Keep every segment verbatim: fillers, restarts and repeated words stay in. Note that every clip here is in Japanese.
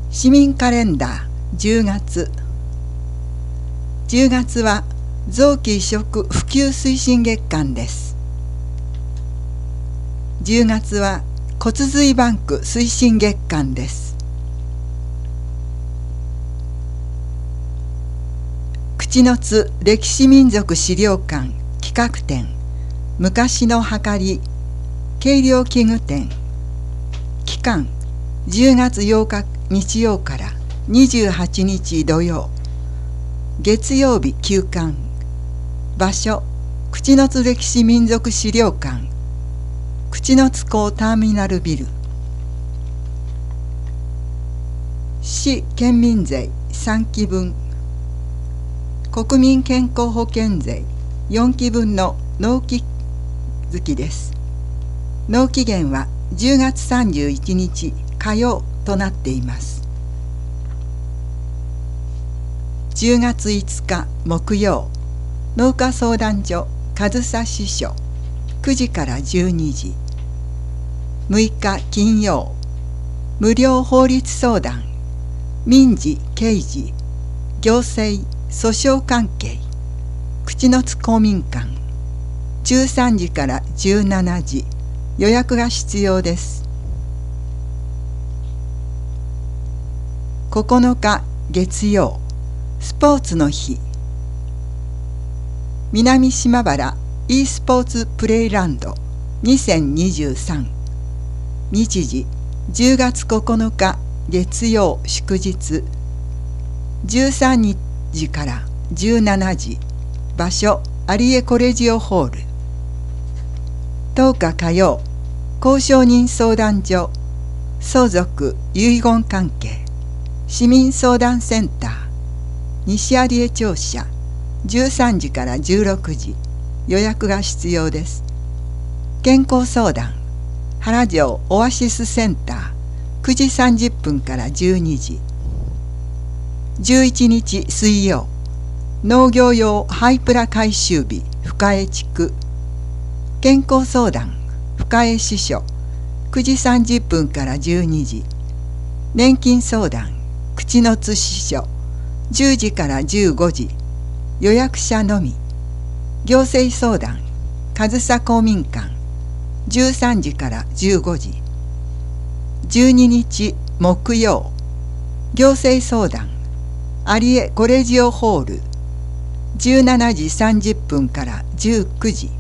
市民カレンダーじゅうがつ。じゅうがつは臓器移植普及推進月間です。じゅうがつは骨髄バンク推進月間です。口の津歴史民族資料館企画展昔のはかり計量器具展期間じゅうがつようか日曜からにじゅうはちにち土曜、月曜日休館。場所口の津歴史民族資料館口の津港ターミナルビル。市県民税さんきぶん、国民健康保険税よんきぶんの納期月です。納期限はじゅうがつさんじゅういちにち火曜となっています。じゅうがついつか木曜、農家相談所上総支所くじからじゅうにじ。むいか金曜、無料法律相談民事・刑事・行政・訴訟関係口の津公民館じゅうさんじからじゅうしちじ。予約が必要です。ここのか月曜、スポーツの日。南島原 e スポーツプレイランドにせんにじゅうさん。日時じゅうがつここのか月曜祝日じゅうさんじからじゅうしちじ。場所有江コレジオホール。とおか火曜、公証人相談所相続遺言関係市民相談センター西有江庁舎じゅうさんじからじゅうろくじ。予約が必要です。健康相談原城オアシスセンターくじさんじゅっぷんからじゅうにじ。じゅういちにち水曜、農業用ハイプラ回収日深江地区。健康相談深江支所くじさんじゅっぷんからじゅうにじ。年金相談口の津支所じゅうじからじゅうごじ。予約者のみ。行政相談上総公民館じゅうさんじからじゅうごじ。じゅうににち木曜、行政相談有江コレジオホールじゅうしちじさんじゅっぷんからじゅうくじ。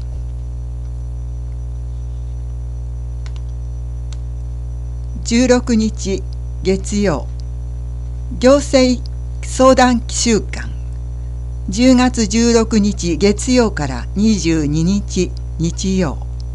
じゅうろくにち月曜、行政相談週間じゅうがつじゅうろくにち月曜からにじゅうににち日曜。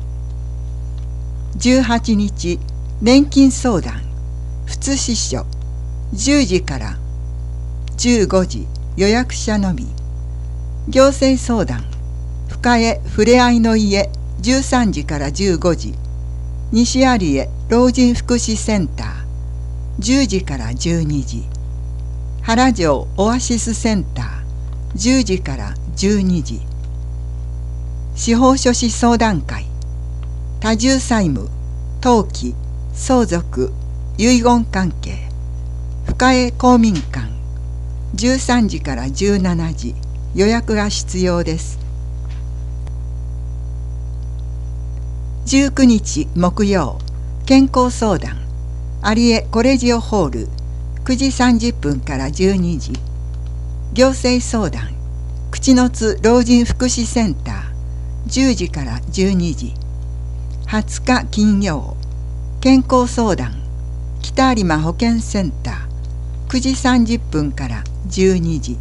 じゅうはちにち年金相談福津支所じゅうじからじゅうごじ。予約者のみ。行政相談深江ふれあいの家じゅうさんじからじゅうごじ。西有江老人福祉センターじゅうじからじゅうにじ。原城オアシスセンターじゅうじからじゅうにじ。司法書士相談会多重債務登記相続遺言関係深江公民館じゅうさんじからじゅうしちじ。予約が必要です。じゅうくにち木曜、健康相談有江コレジオホールくじさんじゅっぷんからじゅうにじ。行政相談口の津老人福祉センターじゅうじからじゅうにじ。はつか金曜、健康相談北有馬保健センターくじさんじゅっぷんからじゅうにじ。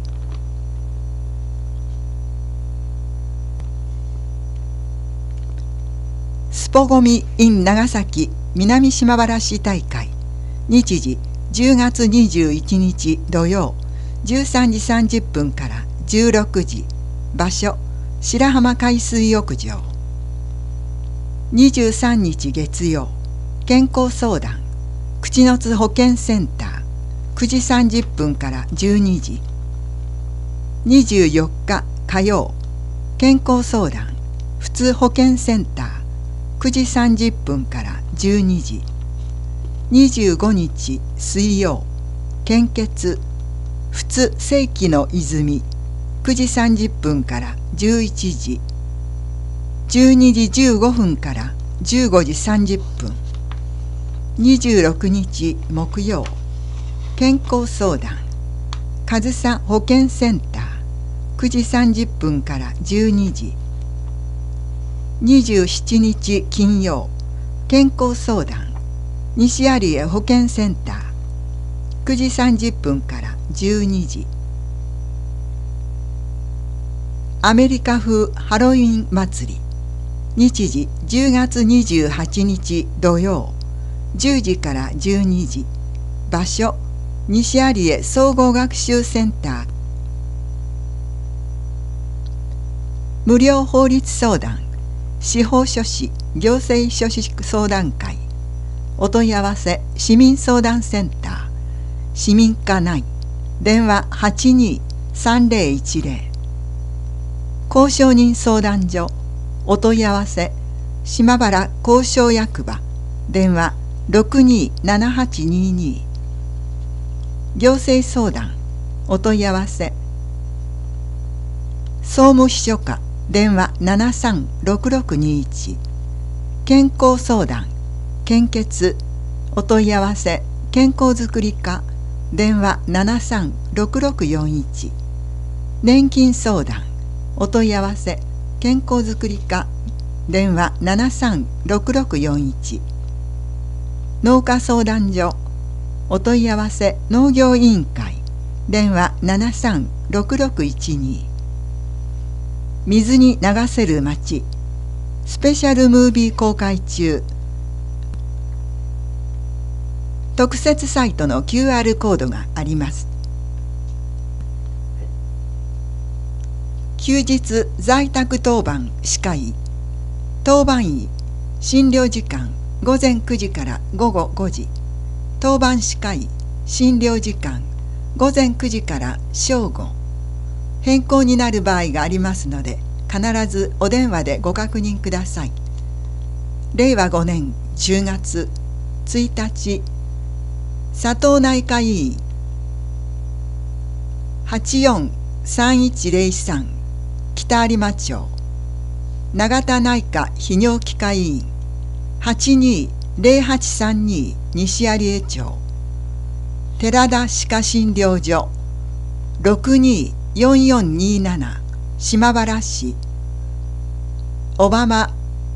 スポゴミ in 長崎南島原市大会。日時じゅうがつにじゅういちにち土曜じゅうさんじさんじゅっぷんからじゅうろくじ。場所白浜海水浴場。にじゅうさんにち月曜、健康相談口の津保健センターくじさんじゅっぷんからじゅうにじ。にじゅうよっか火曜、健康相談普通保健センターくじさんじゅっぷんからじゅうにじ。にじゅうごにち水曜、 献血普通世紀の泉くじさんじゅっぷんからじゅういちじ、じゅうにじじゅうごふんからじゅうごじさんじゅっぷん、にじゅうろくにち木曜、健康相談上総保健センターくじさんじゅっぷんからじゅうにじ、にじゅうしちにち金曜、健康相談西有江保健センターくじさんじゅっぷんからじゅうにじ、アメリカ風ハロウィン祭り日時じゅうがつにじゅうはちにち土曜じゅうじからじゅうにじ、場所西有江総合学習センター、無料法律相談司法書士行政書士相談会、お問い合わせ市民相談センター市民課内電話 はちにーさんぜろいちぜろ、交渉人相談所お問い合わせ島原交渉役場電話ろくにーななはちにーにー、行政相談お問い合わせ総務秘書課電話ななさんろくろくにいち、健康相談献血お問い合わせ健康づくり課電話ななさんろくろくよんいち、年金相談お問い合わせ健康づくり課電話ななさんろくろくよんいち、農家相談所お問い合わせ農業委員会電話ななさんろくろくいちに、水に流せる街スペシャルムービー公開中、特設サイトの キューアール コードがあります。休日在宅当番歯科医当番医診療時間ごぜんくじからごごごじ、当番歯科医診療時間ごぜんくじから正午、変更になる場合がありますので必ずお電話でご確認ください。れいわごねんじゅうがつついたち、佐藤内科医院 はちよんさんいちぜろさん 北有馬町、永田内科泌尿器科医院 はちにーぜろはちさんに 西有江町、寺田歯科診療所 ろくにーよんよんになな 島原市、小浜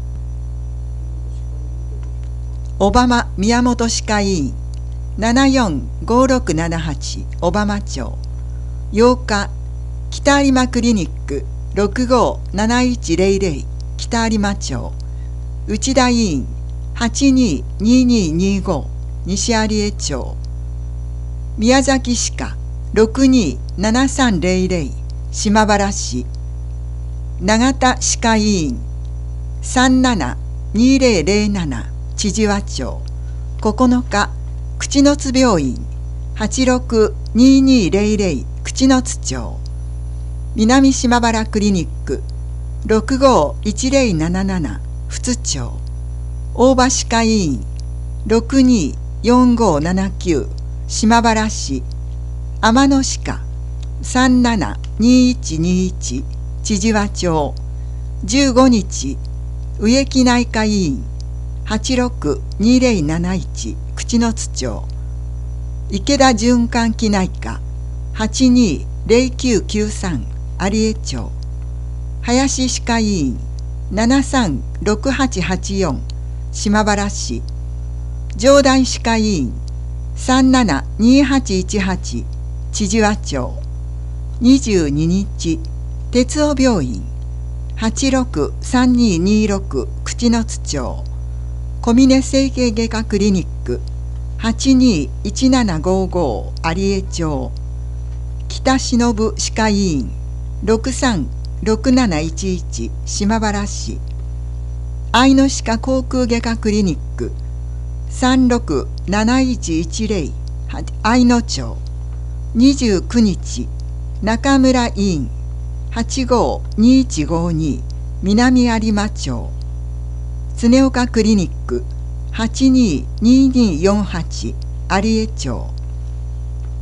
小浜宮本歯科医院ななよんごろくななはち小浜町、ようか北有馬クリニックろくごーなないちぜろぜろ北有馬町、内田医院はちにーにににご西有江町、宮崎歯科ろくにーななさんぜろぜろ島原市、永田歯科医院さんななにぜろぜろなな千々和町、ここのか口の津病院はちろくににぜろぜろ口の津町、南島原クリニックろくごーいちぜろなななな富津町、大場歯科医院ろくにーよんごーななきゅう島原市、天野歯科さんななにいちにいち千々和町、じゅうごにち植木内科医院はちろくにぜろなないち口の津町、池田循環器内科はちにーぜろきゅうきゅうさん有江町、林歯科医院ななさんろくはちはちよん島原市、上大歯科医院さんななにはちいちはち千々和町、にじゅうににち鉄尾病院はちろくさんににろく口の津町、小峰整形外科クリニックはちにいちななごご有江町、北忍歯科医院ろくさんろくなないちいち島原市、愛の歯科口腔外科クリニックさんろくなないちいちぜろ愛の町、にじゅうくにち中村医院はちごーにいちごに南有馬町、常岡クリニックはちにーにによんはち有江町、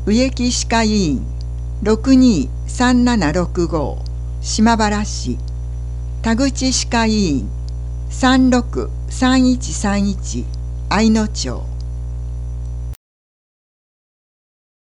植木歯科医院 ろくにーさんななろくご 島原市、田口歯科医院 さんろくさんいちさんいち 愛野町。